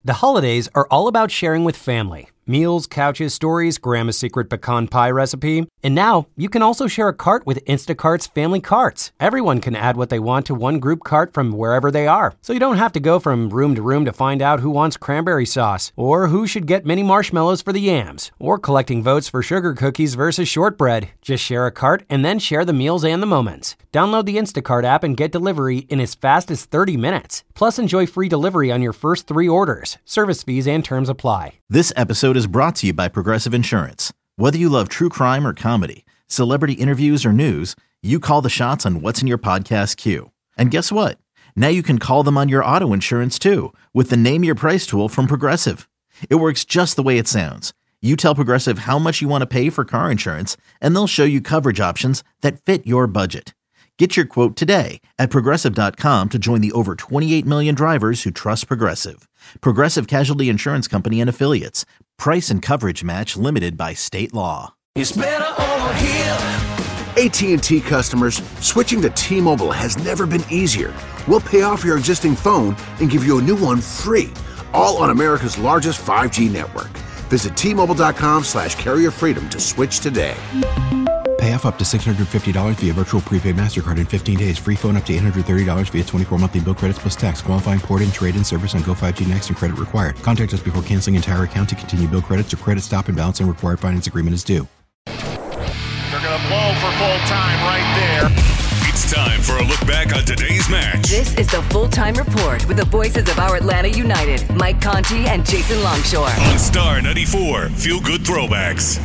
The holidays are all about sharing with family. Meals, couches, stories, Grandma's secret pecan pie recipe. And now, you can also share a cart with Instacart's Family Carts. Everyone can add what they want to one group cart from wherever they are. So you don't have to go from room to find out who wants cranberry sauce, or who should get mini marshmallows for the yams, or collecting votes for sugar cookies versus shortbread. Just share a cart and then share the meals and the moments. Download the Instacart app and get delivery in as fast as 30 minutes. Plus, enjoy free delivery on your first 3 orders. Service fees and terms apply. This episode is brought to you by Progressive Insurance. Whether you love true crime or comedy, celebrity interviews or news, you call the shots on what's in your podcast queue. And guess what? Now you can call them on your auto insurance too with the Name Your Price tool from Progressive. It works just the way it sounds. You tell Progressive how much you want to pay for car insurance, and they'll show you coverage options that fit your budget. Get your quote today at Progressive.com to join the over 28 million drivers who trust Progressive. Progressive Casualty Insurance Company and Affiliates. Price and coverage match limited by state law. It's better over here. AT&T customers, switching to T-Mobile has never been easier. We'll pay off your existing phone and give you a new one free, all on America's largest 5G network. Visit T-Mobile.com/carrier freedom to switch today. Pay off up to $650 via virtual prepaid MasterCard in 15 days. Free phone up to $830 via 24 monthly bill credits plus tax. Qualifying port and trade-in service on Go5G Next and credit required. Contact us before canceling entire account to continue bill credits or credit stop and balance and required finance agreement is due. They're going to blow for full time right there. It's time for a look back on today's match. This is the Full-Time Report with the voices of our Atlanta United, Mike Conti and Jason Longshore. On Star 94, Feel Good Throwbacks.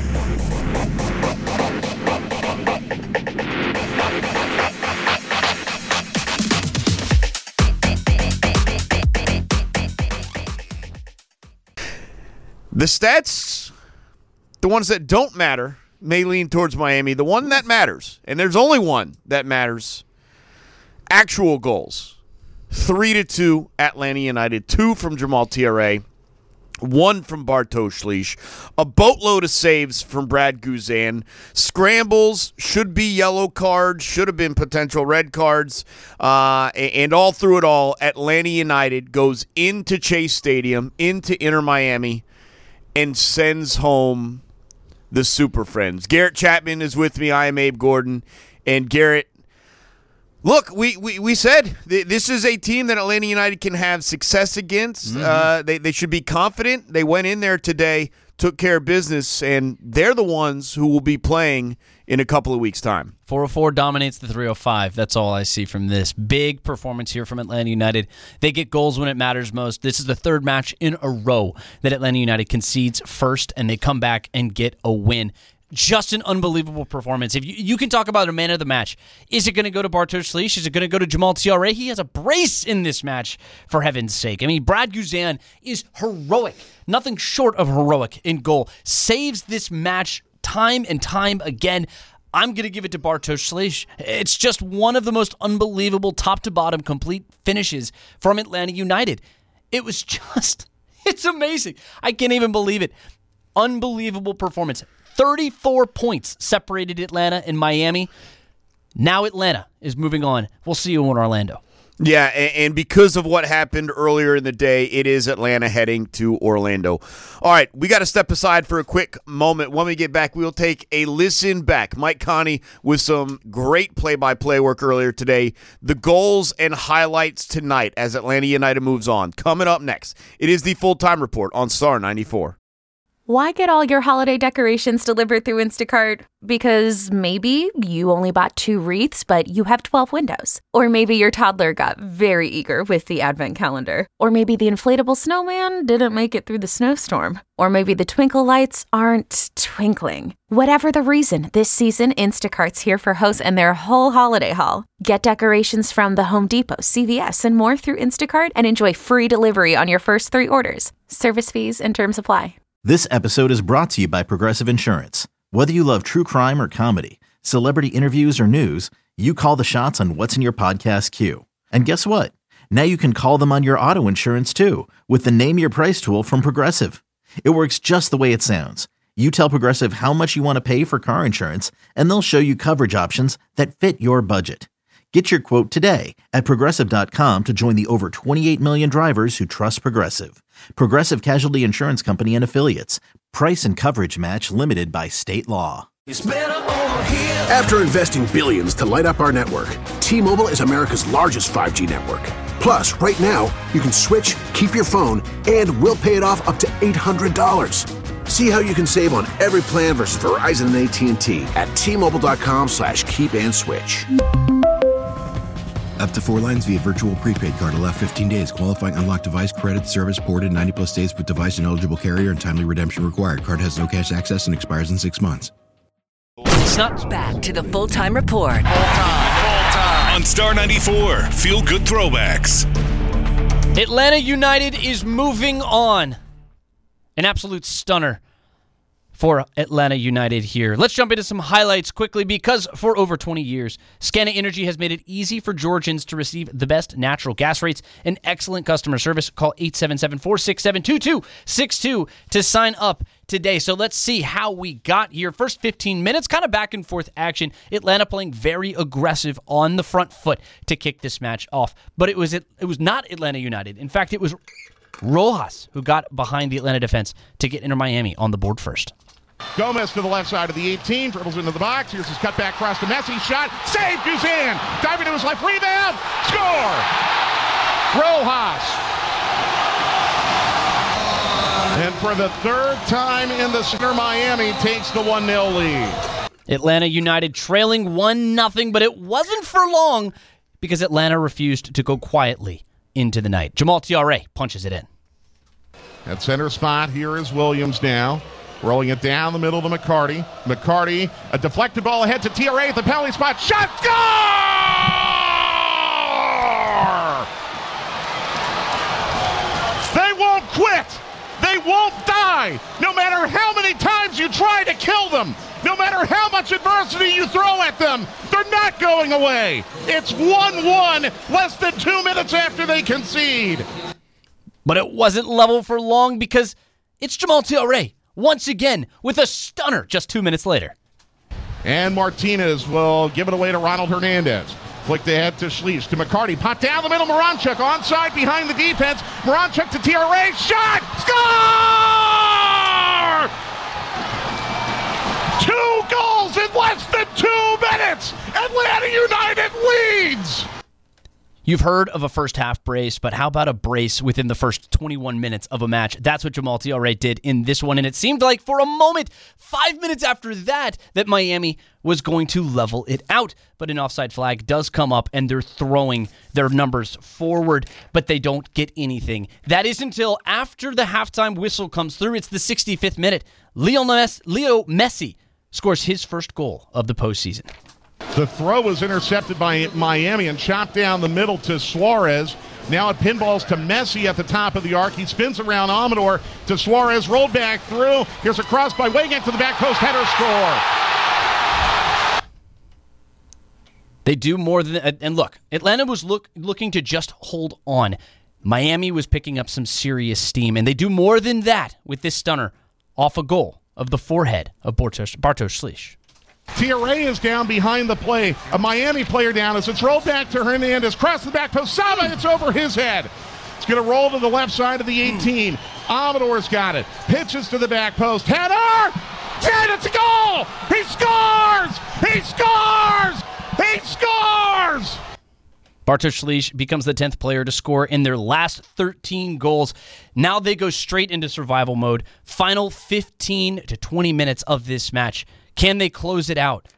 The stats, the ones that don't matter, may lean towards Miami. The one that matters, and there's only one that matters, actual goals. 3-2 Atlanta United, 2 from Jamal Tiare, 1 from Bartosz Slisz, a boatload of saves from Brad Guzan, scrambles, should be yellow cards, should have been potential red cards, and all through it all, Atlanta United goes into Chase Stadium, into Inter Miami, and sends home the Super Friends. Garrett Chapman is with me. I am Abe Gordon. And Garrett, look, we said this is a team that Atlanta United can have success against. They should be confident. They went in there today, took care of business, and they're the ones who will be playing in a couple of weeks' time. 404 dominates the 305. That's all I see from this. Big performance here from Atlanta United. They get goals when it matters most. This is the 3rd match in a row that Atlanta United concedes first, and they come back and get a win. Just an unbelievable performance. If you can talk about a man of the match. Is it going to go to Bartosz Slisz? Is it going to go to Jamal Tiare? He has a brace in this match, for heaven's sake. I mean, Brad Guzan is heroic. Nothing short of heroic in goal. Saves this match time and time again. I'm going to give it to Bartosz Slisz. It's just one of the most unbelievable top-to-bottom complete finishes from Atlanta United. It was just, it's amazing. I can't even believe it. Unbelievable performance. 34 points separated Atlanta and Miami. Now Atlanta is moving on. We'll see you in Orlando. Yeah, and because of what happened earlier in the day, it is Atlanta heading to Orlando. All right, we got to step aside for a quick moment. When we get back, we'll take a listen back. Mike Conti with some great play-by-play work earlier today. The goals and highlights tonight as Atlanta United moves on. Coming up next, it is the Full-Time Report on Star 94. Why get all your holiday decorations delivered through Instacart? Because maybe you only bought 2 wreaths, but you have 12 windows. Or maybe your toddler got very eager with the advent calendar. Or maybe the inflatable snowman didn't make it through the snowstorm. Or maybe the twinkle lights aren't twinkling. Whatever the reason, this season, Instacart's here for hosts and their whole holiday haul. Get decorations from the Home Depot, CVS, and more through Instacart and enjoy free delivery on your first 3 orders. Service fees and terms apply. This episode is brought to you by Progressive Insurance. Whether you love true crime or comedy, celebrity interviews or news, you call the shots on what's in your podcast queue. And guess what? Now you can call them on your auto insurance too with the Name Your Price tool from Progressive. It works just the way it sounds. You tell Progressive how much you want to pay for car insurance, and they'll show you coverage options that fit your budget. Get your quote today at Progressive.com to join the over 28 million drivers who trust Progressive. Progressive Casualty Insurance Company and Affiliates. Price and coverage match limited by state law. It's better over here. After investing billions to light up our network, T-Mobile is America's largest 5G network. Plus, right now, you can switch, keep your phone, and we'll pay it off up to $800. See how you can save on every plan versus Verizon and AT&T at T-Mobile.com/keep-and-switch. Up to 4 lines via virtual prepaid card. Allow 15 days. Qualifying unlocked device credit service ported 90+ days with device and eligible carrier and timely redemption required. Card has no cash access and expires in 6 months. It's not back to the full-time report. Full time. On Star 94, Feel Good Throwbacks. Atlanta United is moving on. An absolute stunner for Atlanta United here. Let's jump into some highlights quickly because for over 20 years, Scana Energy has made it easy for Georgians to receive the best natural gas rates and excellent customer service. Call 877-467-2262 to sign up today. So let's see how we got here. First 15 minutes, kind of back and forth action. Atlanta playing very aggressive on the front foot to kick this match off. But it was not Atlanta United. In fact, it was Rojas who got behind the Atlanta defense to get Inter Miami on the board first. Gomez to the left side of the 18, dribbles into the box. Here's his cutback cross to Messi. Shot, saved, Guzan. Diving to his left, rebound, score! Rojas. And for the third time in the center, Miami takes the 1-0 lead. Atlanta United trailing 1-0, but it wasn't for long because Atlanta refused to go quietly into the night. Jamal Tiare punches it in. At center spot, here is Williams now. Rolling it down the middle to McCarty. McCarty, a deflected ball ahead to TRA at the penalty spot. Shot, score! They won't quit. They won't die. No matter how many times you try to kill them, no matter how much adversity you throw at them, they're not going away. It's 1-1, less than 2 minutes after they concede. But it wasn't level for long because it's Jamal Tiare once again with a stunner just 2 minutes later. And Martinez will give it away to Ronald Hernandez. Flicked ahead to Schleich, to McCarty. Pop down the middle, Moranchuk onside behind the defense. Moranchuk to TRA. Shot! Score! 2 goals in less than 2 minutes! Atlanta United leads! You've heard of a first-half brace, but how about a brace within the first 21 minutes of a match? That's what Jamal Tiare did in this one, and it seemed like for a moment, 5 minutes after that Miami was going to level it out. But an offside flag does come up, and they're throwing their numbers forward, but they don't get anything. That is until after the halftime whistle comes through. It's the 65th minute. Leo Messi scores his first goal of the postseason. The throw was intercepted by Miami and chopped down the middle to Suarez. Now it pinballs to Messi at the top of the arc. He spins around Amador to Suarez, rolled back through. Here's a cross by Weigand to the back post, header score. They do more than, and look, Atlanta was looking to just hold on. Miami was picking up some serious steam, and they do more than that with this stunner off a goal of the forehead of Bartosz Schleich. TRA is down behind the play. A Miami player down as it's rolled back to Hernandez. Cross the back post. Saba, it's over his head. It's going to roll to the left side of the 18. Amador's got it. Pitches to the back post. Header! 10, it's a goal! He scores! He scores! He scores! Bartosz Schleich becomes the 10th player to score in their last 13 goals. Now they go straight into survival mode. Final 15 to 20 minutes of this match. Can they close it out?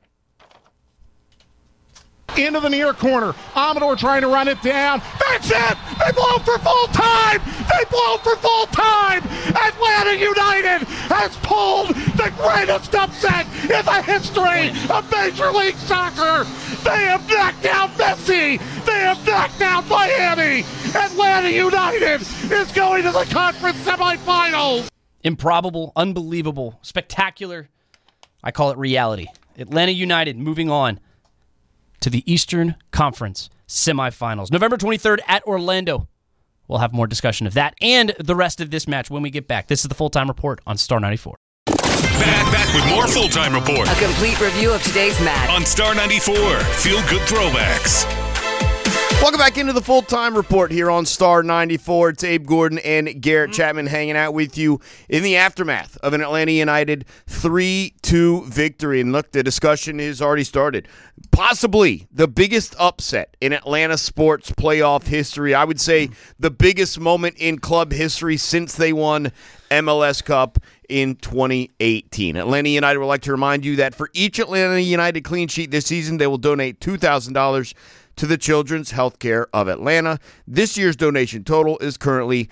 Into the near corner. Amador trying to run it down. That's it! They blow for full time! They blow for full time! Atlanta United has pulled the greatest upset in the history of Major League Soccer! They have knocked out Messi! They have knocked out Miami! Atlanta United is going to the conference semifinals! Improbable, unbelievable, spectacular. I call it reality. Atlanta United moving on to the Eastern Conference semifinals. November 23rd at Orlando. We'll have more discussion of that and the rest of this match when we get back. This is the Full-Time Report on Star 94. Back with more Full-Time Report. A complete review of today's match on Star 94. Feel Good Throwbacks. Welcome back into the Full-Time Report here on Star 94. It's Abe Gordon and Garrett Chapman hanging out with you in the aftermath of an Atlanta United 3-2 victory. And look, the discussion has already started. Possibly the biggest upset in Atlanta sports playoff history. I would say the biggest moment in club history since they won MLS Cup in 2018. Atlanta United would like to remind you that for each Atlanta United clean sheet this season, they will donate $2,000 to the Children's Healthcare of Atlanta. This year's donation total is currently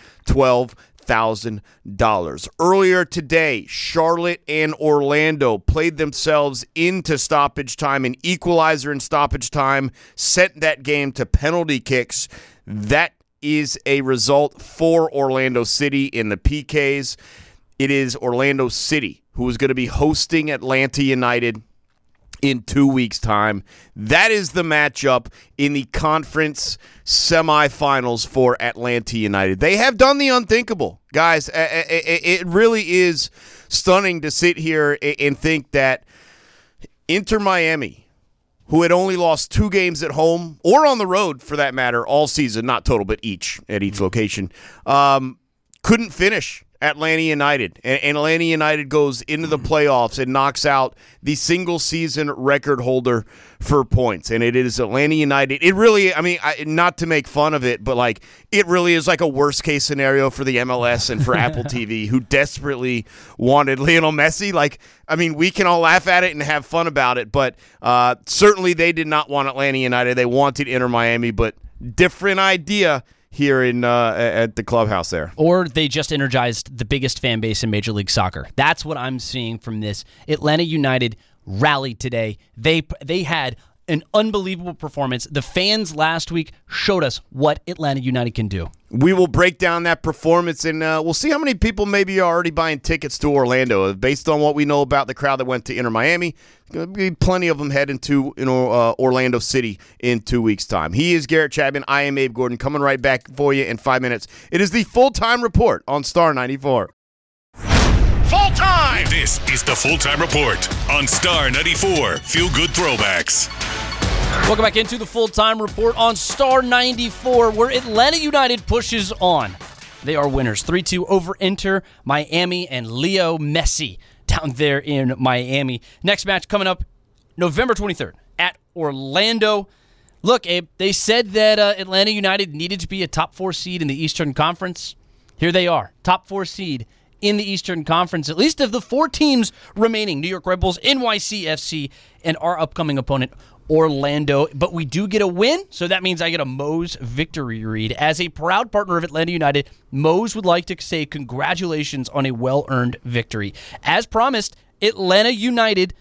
$12,000. Earlier today, Charlotte and Orlando played themselves into stoppage time. An equalizer in stoppage time sent that game to penalty kicks. That is a result for Orlando City in the PKs. It is Orlando City who is going to be hosting Atlanta United in 2 weeks' time. That is the matchup in the conference semifinals for Atlanta United. They have done the unthinkable. Guys, it really is stunning to sit here and think that Inter Miami, who had only lost 2 games at home, or on the road for that matter, all season, not total, but each at each location, couldn't finish Atlanta United. And Atlanta United goes into the playoffs and knocks out the single-season record holder for points. And it is Atlanta United. It really, not to make fun of it, but like it really is like a worst-case scenario for the MLS and for Apple TV, who desperately wanted Lionel Messi. We can all laugh at it and have fun about it, but certainly they did not want Atlanta United. They wanted Inter Miami, but different idea here in at the clubhouse there. Or they just energized the biggest fan base in Major League Soccer. That's what I'm seeing from this. Atlanta United rallied today. They had an unbelievable performance. The fans last week showed us what Atlanta United can do. We will break down that performance, and we'll see how many people maybe are already buying tickets to Orlando. Based on what we know about the crowd that went to Inter Miami, there's going to be plenty of them heading to Orlando City in 2 weeks' time. He is Garrett Chapman. I am Abe Gordon. Coming right back for you in 5 minutes. It is the Full-Time Report on Star 94. Full time! This is the Full-Time Report on Star 94. Feel good throwbacks. Welcome back into the Full-Time Report on Star 94, where Atlanta United pushes on. They are winners, 3-2 over Inter Miami and Leo Messi down there in Miami. Next match coming up November 23rd at Orlando. Look, Abe, they said that Atlanta United needed to be a top 4 seed in the Eastern Conference. Here they are, top 4 seed in the Eastern Conference, at least of the 4 teams remaining: New York Red Bulls, NYCFC, and our upcoming opponent, Orlando. But we do get a win, so that means I get a Moe's victory read. As a proud partner of Atlanta United, Moe's would like to say congratulations on a well-earned victory. As promised, Atlanta United's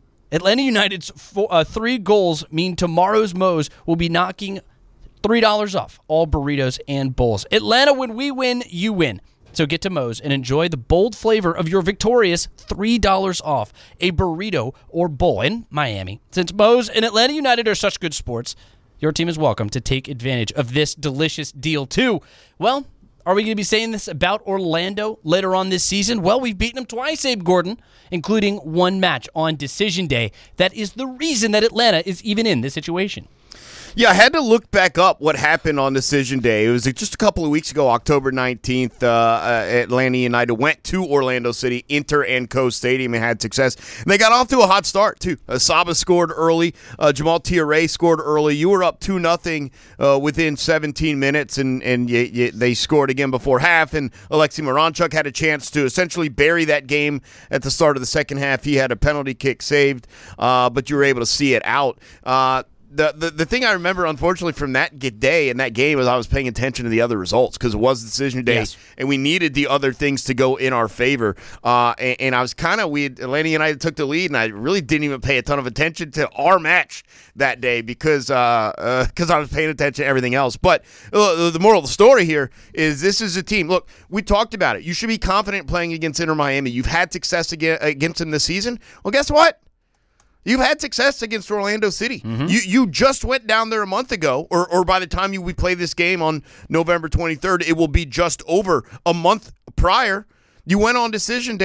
3 goals mean tomorrow's Moe's will be knocking $3 off all burritos and bowls. Atlanta, when we win, you win. So get to Moe's and enjoy the bold flavor of your victorious $3 off a burrito or bowl in Miami. Since Moe's and Atlanta United are such good sports, your team is welcome to take advantage of this delicious deal too. Well, are we going to be saying this about Orlando later on this season? Well, we've beaten them twice, Abe Gordon, including 1 match on Decision Day. That is the reason that Atlanta is even in this situation. Yeah, I had to look back up what happened on Decision Day. It was just a couple of weeks ago, October 19th, Atlanta United went to Orlando City, Inter and Co. Stadium, and had success. And they got off to a hot start, too. Saba scored early. Jamal Tiare scored early. You were up 2-0 within 17 minutes, and they scored again before half. And Alexei Miranchuk had a chance to essentially bury that game at the start of the second half. He had a penalty kick saved, but you were able to see it out. The thing I remember, unfortunately, from that day and that game was I was paying attention to the other results because it was Decision Day, yes, and we needed the other things to go in our favor. And I was Atlanta United took the lead, and I really didn't even pay a ton of attention to our match that day because I was paying attention to everything else. But the moral of the story here is this is a team. Look, we talked about it. You should be confident playing against Inter Miami. You've had success against them this season. Well, guess what? You've had success against Orlando City. Mm-hmm. You just went down there a month ago, or by the time we play this game on November 23rd, it will be just over a month prior. You went on Decision Day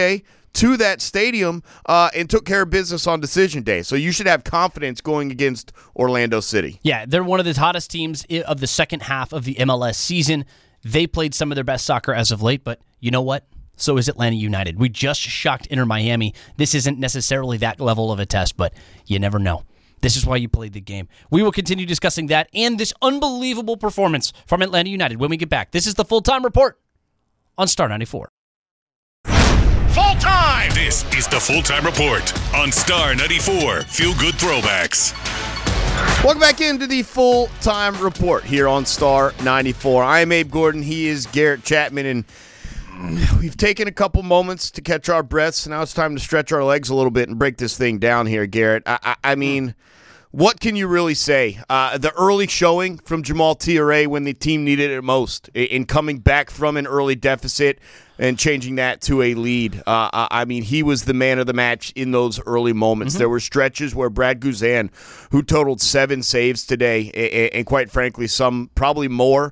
to that stadium and took care of business on decision day. So you should have confidence going against Orlando City. Yeah, they're one of the hottest teams of the second half of the MLS season. They played some of their best soccer as of late, but you know what? So is Atlanta United. We just shocked Inter Miami. This isn't necessarily that level of a test, but you never know. This is why you played the game. We will continue discussing that and this unbelievable performance from Atlanta United when we get back. This is the Full-Time Report on Star 94. Full time! This is the Full-Time Report on Star 94. Feel Good Throwbacks. Welcome back into the Full-Time Report here on Star 94. I am Abe Gordon. He is Garrett Chapman, and we've taken a couple moments to catch our breaths. Now it's time to stretch our legs a little bit and break this thing down here, Garrett. I mean, what can you really say? The early showing from Jamal Thiaré when the team needed it most in coming back from an early deficit and changing that to a lead. I mean, he was the man of the match in those early moments. There were stretches where Brad Guzan, who totaled 7 saves today, and quite frankly, some probably more,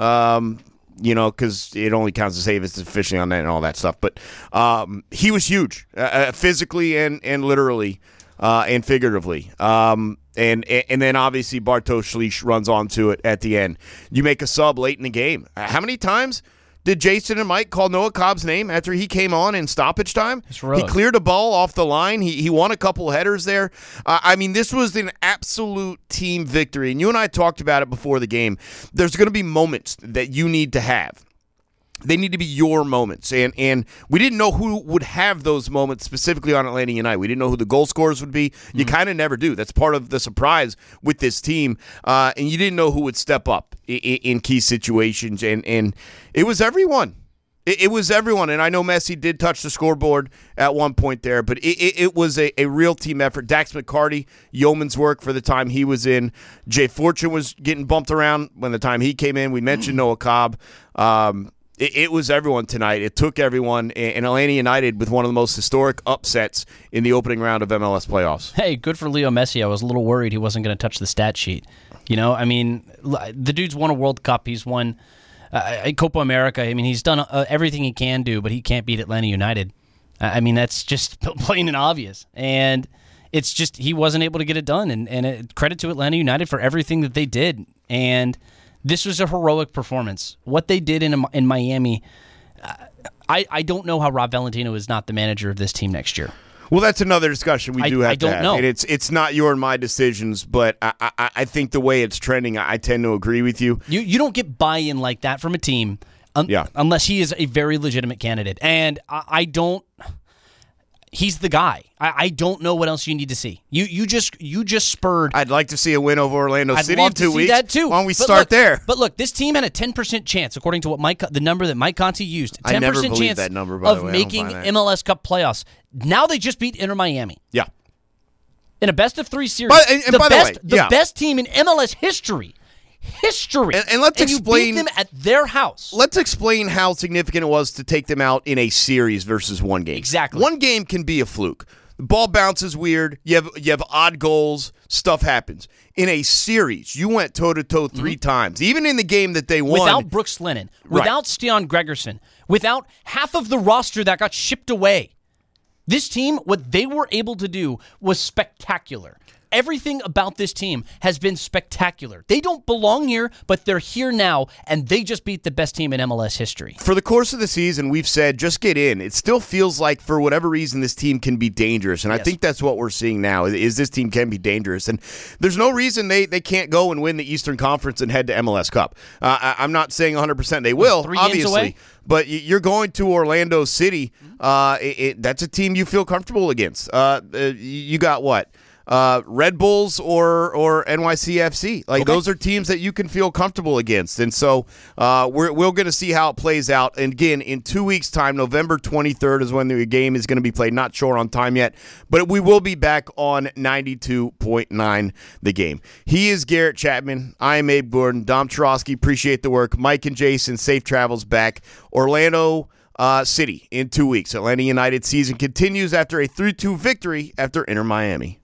because it only counts as save as officially on that and all that stuff. But he was huge, physically and literally and figuratively. And then obviously Bartosz Slisz runs onto it at the end. You make a sub late in the game. How many times did Jason and Mike call Noah Cobb's name after he came on in stoppage time? He cleared a ball off the line. He won a couple headers there. I mean, this was an absolute team victory. And you and I talked about it before the game. There's going to be moments that you need to have. They need to be your moments. And we didn't know who would have those moments specifically on Atlanta United. We didn't know who the goal scorers would be. You kind of never do. That's part of the surprise with this team. And you didn't know who would step up in key situations. And it was everyone. It was everyone. And I know Messi did touch the scoreboard at one point there, but it was a real team effort. Dax McCarty, yeoman's work for the time he was in. Jay Fortune was getting bumped around when the time he came in. We mentioned Noah Cobb. It was everyone tonight. It took everyone, and Atlanta United with one of the most historic upsets in the opening round of MLS playoffs. Hey, good for Leo Messi. I was a little worried he wasn't going to touch the stat sheet. I mean, the dude's won a World Cup. He's won Copa America. I mean, he's done everything he can do, but he can't beat Atlanta United. I mean, that's just plain and obvious. And it's just he wasn't able to get it done. And credit to Atlanta United for everything that they did. And this was a heroic performance. What they did in Miami, I don't know how Rob Valentino is not the manager of this team next year. Well, that's another discussion we do have I don't to have. know. And it's not your and my decisions, but I think the way it's trending, I tend to agree with you. You don't get buy-in like that from a team unless he is a very legitimate candidate. And I don't... He's the guy. I don't know what else you need to see. You just spurred. I'd like to see a win over Orlando City in 2 weeks. That too. Why don't we start there? But look, this team had a 10% chance, according to what the number that Mike Conti used. 10% I never believed chance that number, by the way. of making MLS Cup playoffs. Now they just beat Inter Miami. Yeah. In a best-of-3 series. The best team in MLS history. And let's explain. You beat them at their house. Let's explain how significant it was to take them out in a series versus one game. Exactly. One game can be a fluke. The ball bounces weird. You have odd goals. Stuff happens. In a series, you went toe-to-toe 3 times. Even in the game that they won. Without Brooks Lennon. Without Stian Gregerson. Without half of the roster that got shipped away. This team, what they were able to do was spectacular. Everything about this team has been spectacular. They don't belong here, but they're here now, and they just beat the best team in MLS history. For the course of the season, we've said, just get in. It still feels like, for whatever reason, this team can be dangerous, and I think that's what we're seeing now, is this team can be dangerous. And there's no reason they can't go and win the Eastern Conference and head to MLS Cup. I'm not saying 100% they will, 3 games obviously. Away? But you're going to Orlando City. That's a team you feel comfortable against. You got what? Red Bulls or NYCFC. Those are teams that you can feel comfortable against. And so we're going to see how it plays out. And again, in 2 weeks' time, November 23rd is when the game is going to be played. Not sure on time yet, but we will be back on 92.9 The Game. He is Garrett Chapman. I am Abe Gordon. Dom Chorosky, appreciate the work. Mike and Jason, safe travels back. Orlando City in 2 weeks. Atlanta United season continues after a 3-2 victory after Inter Miami.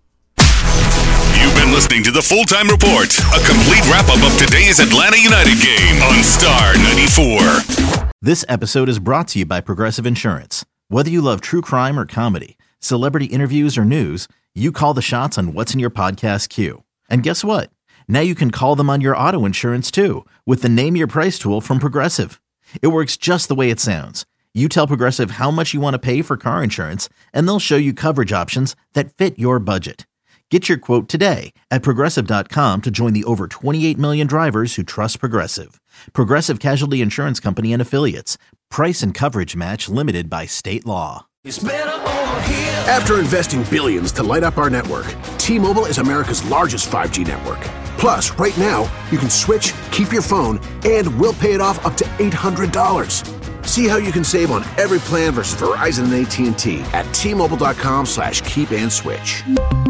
You've been listening to the Full-Time Report, a complete wrap-up of today's Atlanta United game on Star 94. This episode is brought to you by Progressive Insurance. Whether you love true crime or comedy, celebrity interviews or news, you call the shots on what's in your podcast queue. And guess what? Now you can call them on your auto insurance too with the Name Your Price tool from Progressive. It works just the way it sounds. You tell Progressive how much you want to pay for car insurance, and they'll show you coverage options that fit your budget. Get your quote today at Progressive.com to join the over 28 million drivers who trust Progressive. Progressive Casualty Insurance Company and Affiliates. Price and coverage match limited by state law. It's better over here. After investing billions to light up our network, T-Mobile is America's largest 5G network. Plus, right now, you can switch, keep your phone, and we'll pay it off up to $800. See how you can save on every plan versus Verizon and AT&T at T-Mobile.com/keep-and-switch.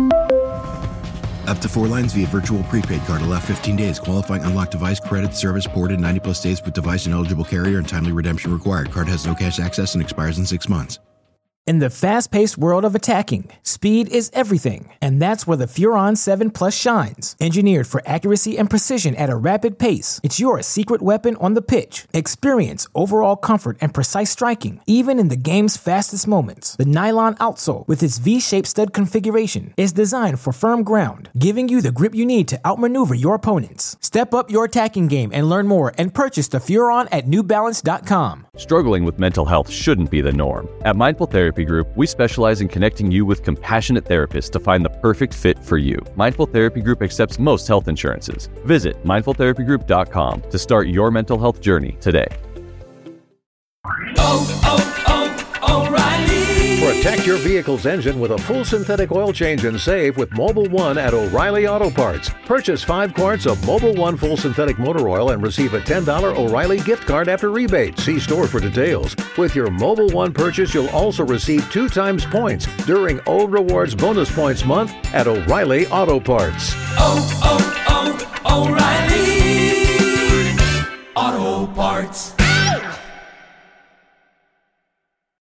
Up to 4 lines via virtual prepaid card. Allow 15 days. Qualifying unlocked device credit service ported 90+ days with device and eligible carrier and timely redemption required. Card has no cash access and expires in 6 months. In the fast-paced world of attacking, speed is everything, and that's where the Furon 7 Plus shines. Engineered for accuracy and precision at a rapid pace, it's your secret weapon on the pitch. Experience overall comfort and precise striking, even in the game's fastest moments. The nylon outsole, with its V-shaped stud configuration, is designed for firm ground, giving you the grip you need to outmaneuver your opponents. Step up your attacking game and learn more and purchase the Furon at NewBalance.com. Struggling with mental health shouldn't be the norm. At Mindful Therapy Group, we specialize in connecting you with compassionate therapists to find the perfect fit for you. Mindful Therapy Group accepts most health insurances. Visit mindfultherapygroup.com to start your mental health journey today. O'Reilly. Protect your vehicle's engine with a full synthetic oil change and save with Mobil 1 at O'Reilly Auto Parts. Purchase 5 quarts of Mobil 1 full synthetic motor oil and receive a $10 O'Reilly gift card after rebate. See store for details. With your Mobil 1 purchase, you'll also receive 2 times points during O Rewards Bonus Points Month at O'Reilly Auto Parts. O'Reilly Auto Parts.